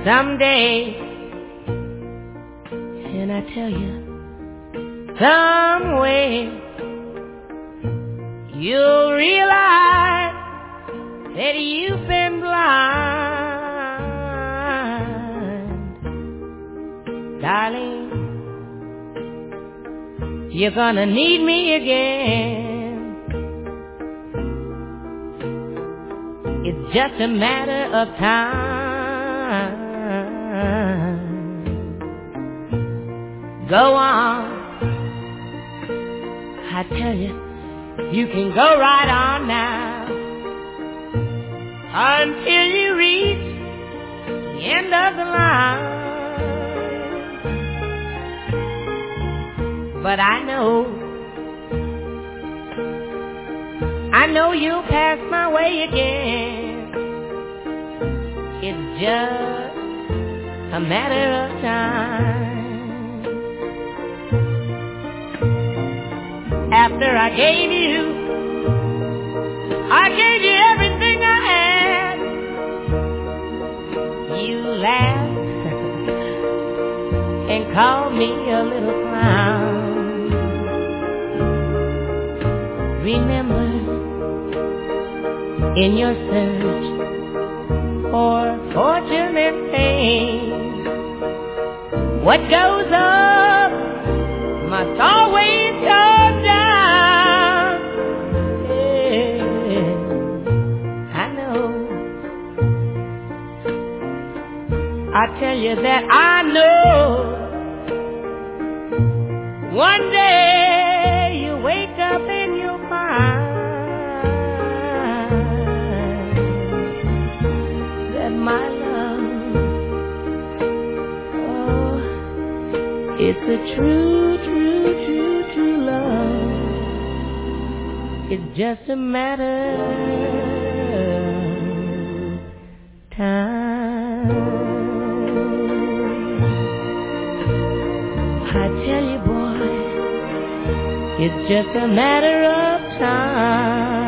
someday. And I tell you, some way you'll realize that you've been blind. Darling, you're gonna need me again. It's just a matter of time. Go on, I tell you, you can go right on now until you reach the end of the line. But I know you'll pass my way again. It's just a matter of time. After I gave you everything I had. You laughed and called me a little clown. Remember, in your search for fortune and fame, what goes up must always come down. Yeah, I know. I tell you that I know. One day you wake up and you'll find that my love, oh, it's a true love. It's just a matter of time. I tell you, boy, it's just a matter of time.